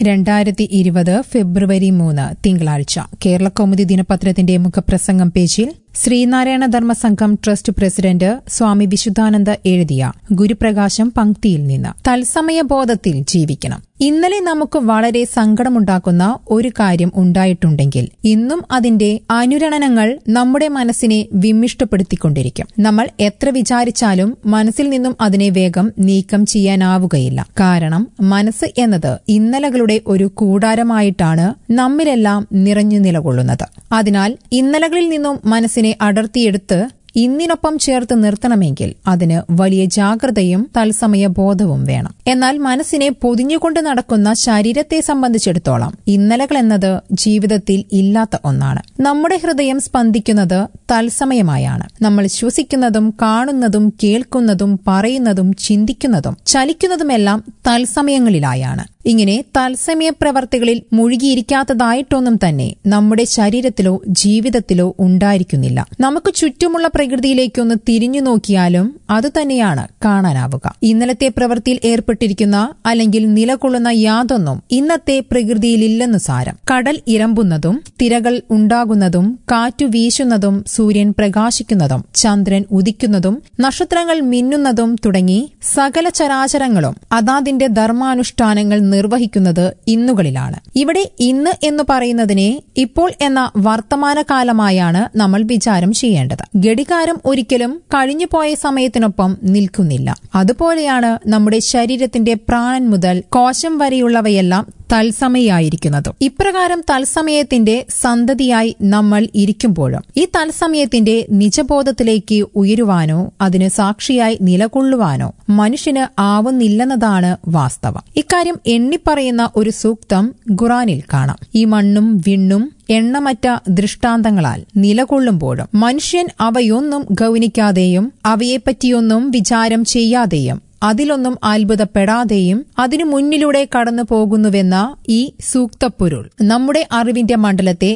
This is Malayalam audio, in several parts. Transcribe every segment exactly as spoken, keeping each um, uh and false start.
രണ്ടായിരത്തി ഇരുപത് ഫെബ്രുവരി മൂന്ന് തിങ്കളാഴ്ച കേരളകൗമുദി ദിനപത്രത്തിന്റെ മുഖപ്രസംഗം പേജിൽ ശ്രീനാരായണ ധർമ്മസംഘം ട്രസ്റ്റ് പ്രസിഡന്റ് സ്വാമി വിശുദ്ധാനന്ദ എഴുതിയ ഗുരുപ്രകാശം പങ്ക്തിയിൽ നിന്ന് തത്സമയ ബോധത്തിൽ ജീവിക്കണം. ഇന്നലെ നമുക്ക് വളരെ സങ്കടമുണ്ടാക്കുന്ന ഒരു കാര്യം ഉണ്ടായിട്ടുണ്ടെങ്കിൽ ഇന്നും അതിന്റെ അനുരണനങ്ങൾ നമ്മുടെ മനസ്സിനെ വിമ്മിഷ്ടപ്പെടുത്തിക്കൊണ്ടിരിക്കും. നമ്മൾ എത്ര വിചാരിച്ചാലും മനസ്സിൽ നിന്നും അതിനെ വേഗം നീക്കം ചെയ്യാനാവുകയില്ല. കാരണം മനസ്സ് എന്നത് ഇന്നലകളുടെ ഒരു കൂടാരമായിട്ടാണ് നമ്മിലെല്ലാം നിറഞ്ഞു നിലകൊള്ളുന്നത്. അതിനാൽ ഇന്നലകളിൽ നിന്നും മനസ്സിനെ അടർത്തിയെടുത്ത് ഇന്നിനൊപ്പം ചേർത്ത് നിർത്തണമെങ്കിൽ അതിന് വലിയ ജാഗ്രതയും തത്സമയ ബോധവും വേണം. എന്നാൽ മനസ്സിനെ പൊതിഞ്ഞുകൊണ്ട് നടക്കുന്ന ശരീരത്തെ സംബന്ധിച്ചിടത്തോളം ഇന്നലകൾ എന്നത് ജീവിതത്തിൽ ഇല്ലാത്ത ഒന്നാണ്. നമ്മുടെ ഹൃദയം സ്പന്ദിക്കുന്നത് തത്സമയമായാണ്. നമ്മൾ ശ്വസിക്കുന്നതും കാണുന്നതും കേൾക്കുന്നതും പറയുന്നതും ചിന്തിക്കുന്നതും ചലിക്കുന്നതുമെല്ലാം തത്സമയങ്ങളിലായാണ്. ഇങ്ങനെ തത്സമയ പ്രവർത്തികളിൽ മുഴുകിയിരിക്കാത്തതായിട്ടൊന്നും തന്നെ നമ്മുടെ ശരീരത്തിലോ ജീവിതത്തിലോ ഉണ്ടായിരിക്കുന്നില്ല. നമുക്ക് ചുറ്റുമുള്ള പ്രകൃതിയിലേക്കൊന്ന് തിരിഞ്ഞു നോക്കിയാലും അതുതന്നെയാണ് കാണാനാവുക. ഇന്നലത്തെ പ്രവൃത്തിയിൽ ഏർപ്പെട്ടിരിക്കുന്ന അല്ലെങ്കിൽ നിലകൊള്ളുന്ന യാതൊന്നും ഇന്നത്തെ പ്രകൃതിയിലില്ലെന്നു സാരം. കടൽ ഇരമ്പുന്നതും തിരകൾ ഉണ്ടാകുന്നതും കാറ്റു വീശുന്നതും സൂര്യൻ പ്രകാശിക്കുന്നതും ചന്ദ്രൻ ഉദിക്കുന്നതും നക്ഷത്രങ്ങൾ മിന്നുന്നതും തുടങ്ങി സകല ചരാചരങ്ങളും അതാതിന്റെ ധർമാനുഷ്ഠാനങ്ങൾ നിർവഹിക്കുന്നത് ഇന്നുകളിലാണ്. ഇവിടെ ഇന്ന് എന്ന് പറയുന്നതിനെ ഇപ്പോൾ എന്ന വർത്തമാനകാലമായാണ് നമ്മൾ വിചാരം ചെയ്യേണ്ടത്. ഘടികാരം ഒരിക്കലും കഴിഞ്ഞുപോയ സമയത്തിനൊപ്പം നിൽക്കുന്നില്ല. അതുപോലെയാണ് നമ്മുടെ ശരീരത്തിന്റെ പ്രാണൻ മുതൽ കോശം വരെയുള്ളവയെല്ലാം തത്സമയായിരിക്കുന്നതും. ഇപ്രകാരം തത്സമയത്തിന്റെ സന്തതിയായി നമ്മൾ ഇരിക്കുമ്പോഴും ഈ തത്സമയത്തിന്റെ നിജബോധത്തിലേക്ക് ഉയരുവാനോ അതിന് സാക്ഷിയായി നിലകൊള്ളുവാനോ മനുഷ്യന് ആവുന്നില്ലെന്നതാണ് വാസ്തവം. ഇക്കാര്യം എണ്ണിപ്പറയുന്ന ഒരു സൂക്തം ഖുറാനിൽ കാണാം. ഈ മണ്ണും വിണ്ണും എണ്ണമറ്റ ദൃഷ്ടാന്തങ്ങളാൽ നിലകൊള്ളുമ്പോഴും മനുഷ്യൻ അവയൊന്നും ഗൗനിക്കാതെയും അവയെപ്പറ്റിയൊന്നും വിചാരം ചെയ്യാതെയും അതിലൊന്നും അത്ഭുതപ്പെടാതെയും അതിനു മുന്നിലൂടെ കടന്നു പോകുന്നുവെന്ന ഈ സൂക്തപ്പൊരുൾ നമ്മുടെ അറിവിന്റെ മണ്ഡലത്തെ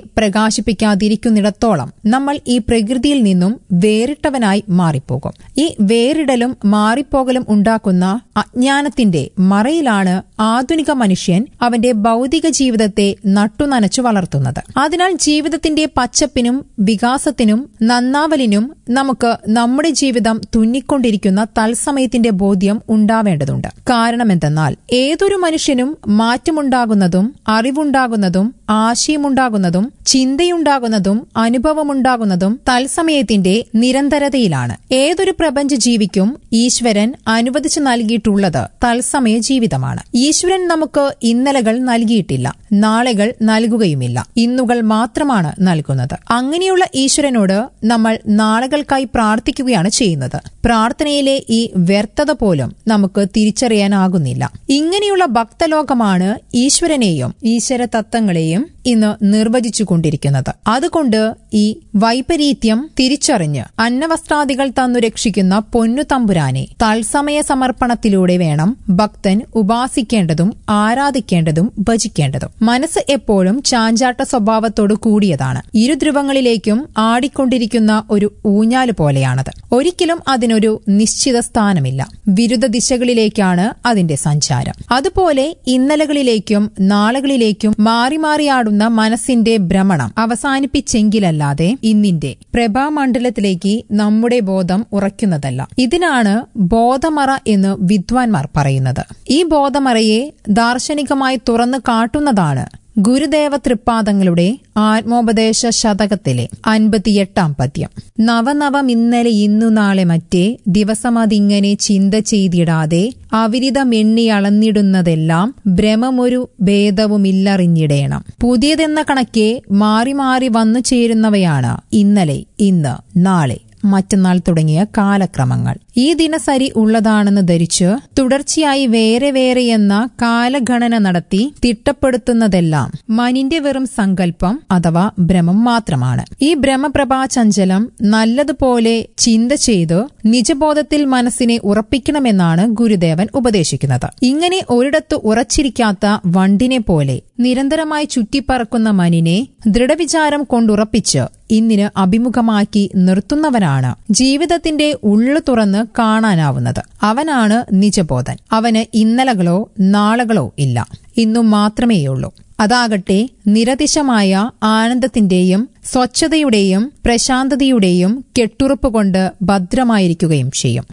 പ്രകാശിപ്പിക്കാതിരിക്കുന്നിടത്തോളം നമ്മൾ ഈ പ്രകൃതിയിൽ നിന്നും വേറിട്ടവനായി മാറിപ്പോകും. ഈ വേറിടലും മാറിപ്പോകലും ഉണ്ടാക്കുന്ന അജ്ഞാനത്തിന്റെ മറയിലാണ് ആധുനിക മനുഷ്യൻ അവന്റെ ഭൗതിക ജീവിതത്തെ നട്ടുനനച്ചു വളർത്തുന്നത്. അതിനാൽ ജീവിതത്തിന്റെ പച്ചപ്പിനും വികാസത്തിനും നന്നാവലിനും നമുക്ക് നമ്മുടെ ജീവിതം തുന്നിക്കൊണ്ടിരിക്കുന്ന തത്സമയത്തിന്റെ ബോധ്യം ഉണ്ടാവേണ്ടതുണ്ട്. കാരണമെന്തെന്നാൽ ഏതൊരു മനുഷ്യനും മാറ്റമുണ്ടാകുന്നതും അറിവുണ്ടാകുന്നതും ആശയമുണ്ടാകുന്നതും ചിന്തയുണ്ടാകുന്നതും അനുഭവമുണ്ടാകുന്നതും തത്സമയത്തിന്റെ നിരന്തരതയിലാണ്. ഏതൊരു പ്രപഞ്ച ജീവിക്കും ഈശ്വരൻ അനുവദിച്ചു നൽകിയിട്ടുള്ളത് തത്സമയ ജീവിതമാണ്. ഈശ്വരൻ നമുക്ക് ഇന്നലകൾ നൽകിയിട്ടില്ല, നാളെകൾ നൽകുകയുമില്ല, ഇന്നുകൾ മാത്രമാണ് നൽകുന്നത്. അങ്ങനെയുള്ള ഈശ്വരനോട് നമ്മൾ നാളുകൾക്കായി പ്രാർത്ഥിക്കുകയാണ് ചെയ്യുന്നത്. പ്രാർത്ഥനയിലെ ഈ വ്യർത്ഥത പോലും നമുക്ക് തിരിച്ചറിയാനാകുന്നില്ല. ഇങ്ങനെയുള്ള ഭക്തലോകമാണ് ഈശ്വരനെയും ഈശ്വര തത്വങ്ങളെയും ഇന്ന് നിർവചിച്ചുകൊണ്ടിരിക്കുന്നത്. അതുകൊണ്ട് ഈ വൈപരീത്യം തിരിച്ചറിഞ്ഞ് അന്നവസ്ത്രാദികൾ തന്നു രക്ഷിക്കുന്ന പൊന്നു തമ്പുരാനെ തത്സമയ സമർപ്പണത്തിലൂടെ വേണം ഭക്തൻ ഉപാസിക്കേണ്ടതും ആരാധിക്കേണ്ടതും ഭജിക്കേണ്ടതും. മനസ്സ് എപ്പോഴും ചാഞ്ചാട്ട സ്വഭാവത്തോടു കൂടിയതാണ്. ഇരുധ്രുവങ്ങളിലേക്കും ആടിക്കൊണ്ടിരിക്കുന്ന ഒരു ഊഞ്ഞാല് പോലെയാണത്. ഒരിക്കലും അതിനൊരു നിശ്ചിത സ്ഥാനമില്ല. വിരുദ്ധ ദിശകളിലേക്കാണ് അതിന്റെ സഞ്ചാരം. അതുപോലെ ഇന്നലകളിലേക്കും നാളുകളിലേക്കും മാറി മാറിയാടുന്ന മനസ്സിന്റെ ഭ്രമണം അവസാനിപ്പിച്ചെങ്കിലല്ലാതെ ഇന്നിന്റെ പ്രഭാമണ്ഡലത്തിലേക്ക് നമ്മുടെ ബോധം ഉറയ്ക്കുന്നതല്ല. ഇതിനാണ് ബോധമറ എന്ന് വിദ്വാൻമാർ പറയുന്നത്. ഈ ബോധമറയെ ദാർശനികമായി തുറന്നു കാട്ടുന്നതാണ് ഗുരുദേവ തൃപ്പാദങ്ങളുടെ ആത്മോപദേശ ശതകത്തിലെ അൻപത്തിയെട്ടാം പദ്യം. നവനവമിന്നലെ ഇന്നു നാളെ മറ്റേ ദിവസമതിങ്ങനെ ചിന്ത ചെയ്തിടാതെ അവിരിതമെണ്ണി അളന്നിടുന്നതെല്ലാം ഭ്രമമൊരു ഭേദവുമില്ലറിഞ്ഞിടേണം. പുതിയതെന്ന കണക്കെ മാറി മാറി വന്നു ചേരുന്നവയാണ് ഇന്നലെ, ഇന്ന്, നാളെ, മറ്റന്നാൾ തുടങ്ങിയ കാലക്രമങ്ങൾ. ഈ ദിനസരി ഉള്ളതാണെന്ന് ധരിച്ച് തുടർച്ചയായി വേറെ വേറെ എന്ന കാലഗണന നടത്തി തിട്ടപ്പെടുത്തുന്നതെല്ലാം മനിന്റെ വെറും സങ്കല്പം അഥവാ ഭ്രമം മാത്രമാണ്. ഈ ഭ്രമപ്രഭാചഞ്ചലം നല്ലതുപോലെ ചിന്ത ചെയ്ത് നിജബോധത്തിൽ മനസ്സിനെ ഉറപ്പിക്കണമെന്നാണ് ഗുരുദേവൻ ഉപദേശിക്കുന്നത്. ഇങ്ങനെ ഒരിടത്ത് ഉറച്ചിരിക്കാത്ത വണ്ടിനെ പോലെ നിരന്തരമായി ചുറ്റിപ്പറക്കുന്ന മനിനെ ദൃഢവിചാരം കൊണ്ടുറപ്പിച്ച് ഇന്നിന് അഭിമുഖമാക്കി നിർത്തുന്നവനാണ് ജീവിതത്തിന്റെ ഉള്ളു തുറന്ന് കാണാനാവുന്നത്. അവനാണ് നിജബോധൻ. അവന് ഇന്നലകളോ നാളകളോ ഇല്ല. ഇന്നും മാത്രമേയുള്ളൂ. അതാകട്ടെ നിരതിശമായ ആനന്ദത്തിന്റെയും സ്വച്ഛതയുടെയും പ്രശാന്തതയുടെയും കെട്ടുറപ്പുകൊണ്ട് ഭദ്രമായിരിക്കുകയും ചെയ്യും.